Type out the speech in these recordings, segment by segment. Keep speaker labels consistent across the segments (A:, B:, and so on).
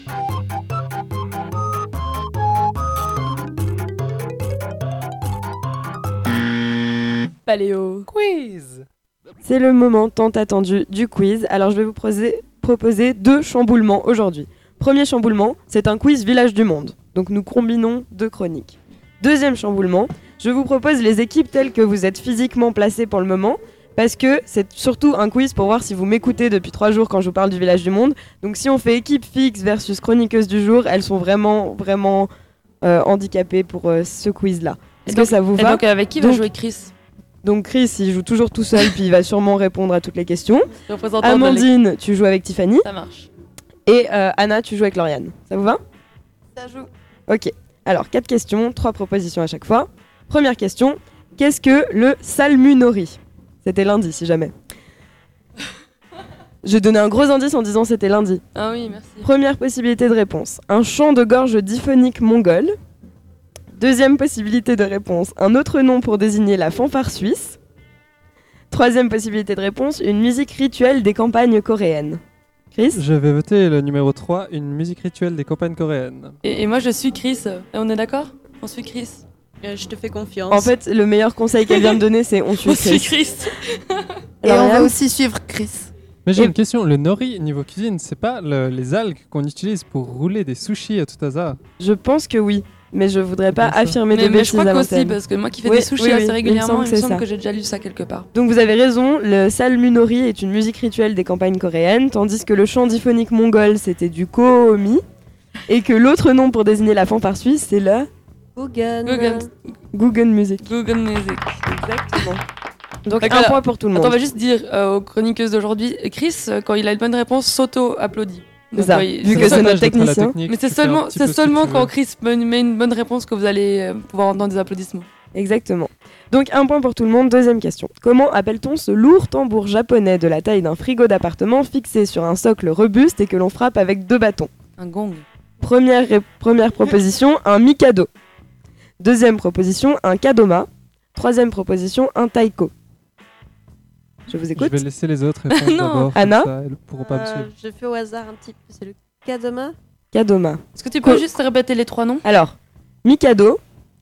A: Paléo.
B: Quiz.
C: C'est le moment tant attendu du quiz. Alors je vais vous proposer 2 chamboulements aujourd'hui. Premier chamboulement, c'est un quiz village du monde. Donc nous combinons 2 chroniques. Deuxième chamboulement, je vous propose les équipes telles que vous êtes physiquement placées pour le moment. Parce que c'est surtout un quiz pour voir si vous m'écoutez depuis 3 jours quand je vous parle du village du monde. Donc si on fait équipe fixe versus chroniqueuse du jour, elles sont vraiment handicapées pour ce quiz-là. Est-ce que ça vous va?
A: Et donc avec qui va jouer Chris?
C: Donc Chris, il joue toujours tout seul, puis il va sûrement répondre à toutes les questions.
A: Représentant
C: Amandine, tu joues avec Tiffany.
A: Ça marche.
C: Et Anna, tu joues avec Lauriane. Ça vous va?
D: Ça joue.
C: Ok. Alors, 4 questions, 3 propositions à chaque fois. Première question, qu'est-ce que le salmunori? C'était lundi, si jamais. Je donnais un gros indice en disant c'était lundi.
A: Ah oui, merci.
C: Première possibilité de réponse, un chant de gorge diphonique mongol. Deuxième possibilité de réponse, un autre nom pour désigner la fanfare suisse. Troisième possibilité de réponse, une musique rituelle des campagnes coréennes. Chris?
B: Je vais voter le numéro 3, une musique rituelle des campagnes coréennes.
A: Et moi, je suis Chris. Et on est d'accord? On suit Chris.
D: Je te fais confiance.
C: En fait, le meilleur conseil qu'elle vient de donner, c'est on suit
A: On suit
C: Chris.
A: Chris.
E: Et
C: Alors,
E: on va
C: Yann
E: aussi suivre Chris.
B: Mais j'ai
C: Et-
B: une question, le nori niveau cuisine, c'est pas les algues qu'on utilise pour rouler des sushis à tout hasard?
C: Je pense que oui, mais je voudrais pas
B: C'est bien ça.
C: affirmer de
A: Mais je
C: bêtises
A: crois
C: à
A: qu'aussi,
C: l'antenne.
A: parce que moi qui fais
C: Oui,
A: des sushis
C: oui,
A: assez
C: il me
A: régulièrement,
C: semble
A: il
C: que
A: me
C: c'est
A: semble
C: ça.
A: que j'ai déjà lu ça quelque part.
C: Donc vous avez raison, le salmunori est une musique rituelle des campagnes coréennes, tandis que le chant diphonique mongol c'était du koomi, et que l'autre nom pour désigner la fanfare suisse c'est la
D: Guggen.
C: Guggen Music.
A: Google Music.
C: Exactement. Donc
A: D'accord.
C: un point pour tout le
A: Attends, on
C: monde.
A: va juste dire aux chroniqueuses d'aujourd'hui, Chris, quand il a une bonne réponse, s'auto-applaudit.
C: C'est
A: Donc,
C: ça,
A: ouais,
C: vu
A: c'est
C: que
A: ça.
C: c'est notre
B: l'avantage d'être à la
C: technicien.
B: technique,
A: Mais c'est
B: tu fais un
A: seulement,
B: petit peu
A: c'est
B: ce que
A: seulement
B: tu
A: quand
B: veux.
A: Chris met une bonne réponse que vous allez pouvoir entendre des applaudissements.
C: Exactement. Donc un point pour tout le monde. Deuxième question. Comment appelle-t-on ce lourd tambour japonais de la taille d'un frigo d'appartement fixé sur un socle robuste et que l'on frappe avec 2 bâtons?
A: Un gong.
C: Première proposition, un mikado. Deuxième proposition, un kadoma. Troisième proposition, un taiko. Je vous
B: Je
C: écoute.
B: vais laisser les autres répondre
A: Non.
B: d'abord.
C: Anna
B: comme ça, elles pourront pas me suivre.
D: Je fais au hasard un petit peu. C'est le Kadoma.
C: Kadoma.
A: Est-ce que tu peux
C: Ko-
A: juste répéter les 3 noms?
C: Alors, mikado,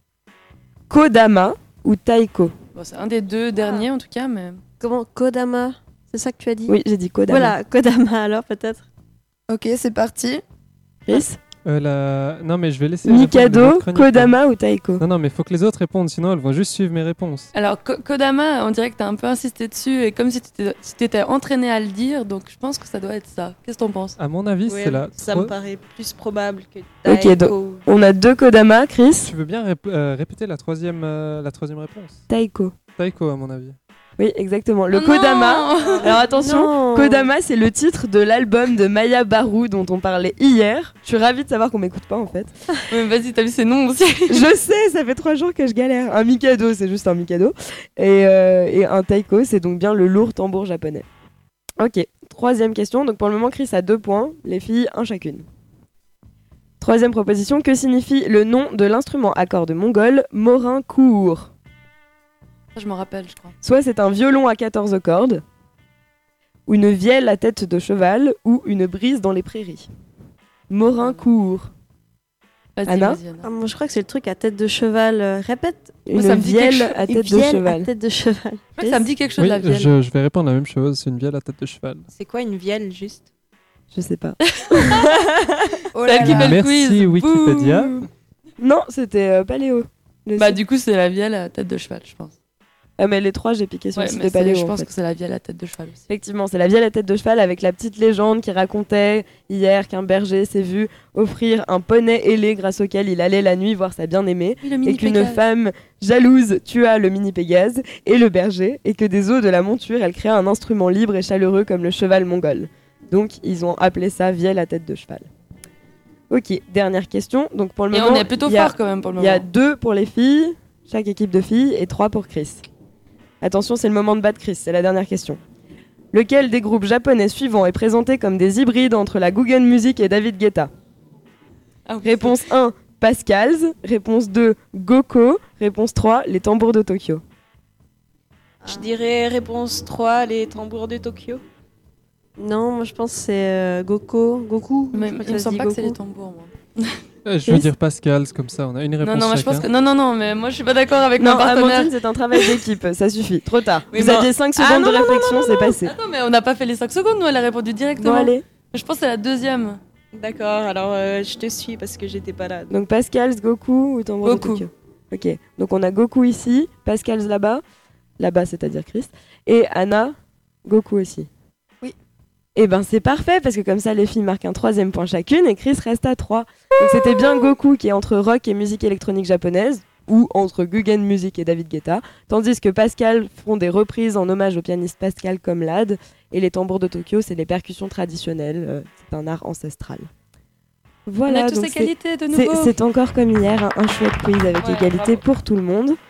C: kodama ou taiko.
A: Bon, c'est un des 2 derniers en tout cas, mais...
D: Comment? Kodama. C'est ça que tu as dit?
C: Oui, j'ai dit kodama.
D: Voilà, Kodama alors peut-être.
E: Ok, c'est parti.
C: Chris,
B: Non, mais je vais laisser. répondre les
C: mikado,
B: autres chroniqueurs.
C: kodama ou taiko.
B: Non, non, mais faut que les autres répondent, sinon elles vont juste suivre mes réponses.
A: Alors, Kodama, on dirait que t'as un peu insisté dessus, et comme si t'étais entraîné à le dire, donc je pense que ça doit être ça. Qu'est-ce que t'en penses?
B: À mon avis,
D: Ouais,
B: c'est là.
D: ça me paraît plus probable que
C: Ok,
D: Taiko.
C: On a 2 kodama, Chris.
B: Tu veux bien répéter la troisième réponse?
C: Taiko.
B: Taiko, à mon avis.
C: Oui, exactement. Le
A: Oh
C: kodama.
A: non.
C: Alors attention,
D: Non.
C: Kodama, c'est le titre de l'album de Maya Baru dont on parlait hier. Je suis ravie de savoir qu'on m'écoute pas en fait.
A: Ouais, vas-y, t'as vu ces noms aussi.
C: Je sais, ça fait 3 jours que je galère. Un mikado, c'est juste un mikado. Et un taiko, c'est donc bien le lourd tambour japonais. Ok, troisième question. Donc pour le moment, Chris a 2 points. Les filles, 1 chacune. Troisième proposition, que signifie le nom de l'instrument à cordes mongol Morin Kour?
A: Je m'en rappelle, je crois.
C: Soit c'est un violon à 14 cordes, ou une vielle à tête de cheval, ou une brise dans les prairies. Morin Kour.
A: Vas-y,
C: Anna
A: vas-y, Anna.
D: Ah, moi je crois que c'est le truc à tête de cheval. Répète.
C: Une
A: ça me dit quelque
C: vielle
A: chose.
C: à
D: Une
C: tête de
D: vielle
C: cheval.
D: à tête de cheval.
A: Je crois que ça me dit quelque chose,
B: Oui,
A: la vielle.
B: je vais répondre la même chose. C'est une vielle à tête de cheval.
D: C'est quoi une vielle juste?
C: Je sais pas.
E: Oh
A: C'est elle qui fait le
B: Merci,
A: quiz.
B: Wikipédia.
A: Bouh.
C: Non, c'était Paléo. Le
A: Bah
C: site.
A: du coup, c'est la vielle à tête de cheval, je pense.
C: Ah, mais les 3, j'ai piqué sur
A: Ouais,
C: le site
A: mais
C: de Paléo.
A: je
C: en
A: pense
C: fait.
A: que c'est la vielle à tête de cheval aussi.
C: Effectivement, c'est la vielle à tête de cheval avec la petite légende qui racontait hier qu'un berger s'est vu offrir un poney ailé grâce auquel il allait la nuit voir sa bien-aimée.
A: Oui, le
C: Et
A: mini
C: qu'une
A: Pégase.
C: femme jalouse tua le mini Pégase et le berger, et que des os de la monture, elle créa un instrument libre et chaleureux comme le cheval mongol. Donc, ils ont appelé ça vielle à tête de cheval. Ok, dernière question. Donc, pour le
A: Et
C: moment,
A: on est plutôt
C: il y a-
A: fort quand même pour le
C: il y a
A: moment.
C: 2 pour les filles, chaque équipe de filles, et 3 pour Chris. Attention, c'est le moment de battre Chris, c'est la dernière question. Lequel des groupes japonais suivants est présenté comme des hybrides entre la Guggen Music et David Guetta?
A: Ah oui.
C: Réponse 1, Pascals. Réponse 2, Goko. Réponse 3, les tambours de Tokyo.
D: Je dirais réponse 3, les tambours de Tokyo. Non, moi je pense que c'est Goku.
A: Mais
D: Je crois
A: il me
D: ça se
A: semble
D: dit
A: pas que c'est les
D: Goku.
A: tambours, moi.
B: Je veux dire Pascal, comme ça, on a une réponse
A: Non, moi je pense
B: chacun.
A: que. Non, mais moi je suis pas d'accord avec
C: Non,
A: mon partenaire.
C: Amandine, c'est un travail d'équipe, ça suffit. Trop tard.
A: Oui,
C: Vous
A: mais-
C: aviez 5
A: Ah,
C: secondes
A: non,
C: de
A: non,
C: réflexion, c'est passé.
A: Attends, mais on n'a pas fait les 5 secondes, nous, elle a répondu
C: Bon,
A: directement.
C: allez.
A: Je pense que c'est la deuxième.
D: D'accord, alors je te suis parce que j'étais pas là.
C: Donc Pascal, Goku ou tambour de
A: Goku.
C: Tokyo. Ok, donc on a Goku ici, Pascal là-bas, là-bas c'est-à-dire Chris, et Anna, Goku aussi.
E: Oui.
C: Et ben c'est parfait parce que comme ça les filles marquent un 3e point chacune et Chris reste à 3. Donc c'était bien Goku qui est entre rock et musique électronique japonaise ou entre Guggen Music et David Guetta, tandis que Pascal font des reprises en hommage au pianiste Pascal Comlade et les tambours de Tokyo c'est les percussions traditionnelles, c'est un art ancestral. Voilà,
A: on a tous
C: donc
A: égalité de nouveau.
C: c'est encore comme hier, un chouette quiz avec
A: Ouais,
C: égalité
A: bravo.
C: pour tout le monde.